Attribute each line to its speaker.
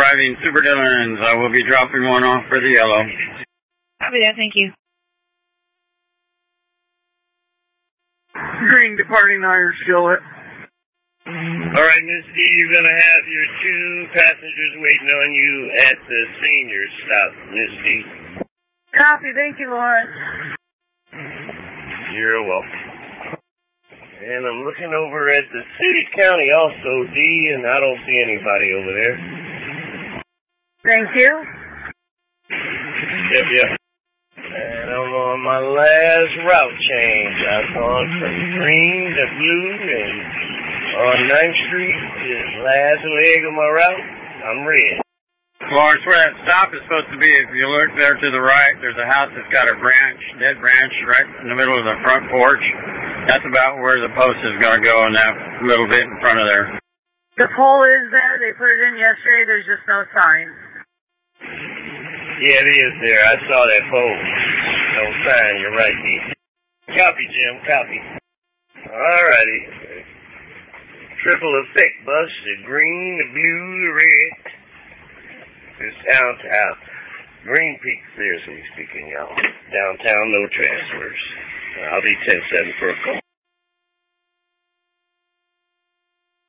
Speaker 1: driving Super Dillons. I will be dropping one off for the yellow.
Speaker 2: Copy that, thank you.
Speaker 3: Green departing Iron Skillet.
Speaker 4: All right, Misty, you're going to have your 2 passengers waiting on you at the senior stop, Misty.
Speaker 3: Copy, thank you, Lawrence.
Speaker 4: You're welcome. And I'm looking over at the city county also, D, and I don't see anybody over there.
Speaker 3: Thank you.
Speaker 4: Yep. And I'm on my last route change. I've gone from green to blue, and on 9th Street, the last leg of my route, I'm red.
Speaker 1: Lawrence, where that stop is supposed to be, if you look there to the right, there's a house that's got a dead branch right in the middle of the front porch. That's about where the post is going to go in that little bit in front of there.
Speaker 3: The pole is there. They put it in yesterday. There's just no sign.
Speaker 4: Yeah, it is there. I saw that pole. No sign. You're right, D. Copy, Jim. Copy. All righty. Triple effect bus. The green, the blue, the red. It's downtown. Green Peak, seriously speaking, y'all. Downtown, no transfers. I'll be 10-7 for a call.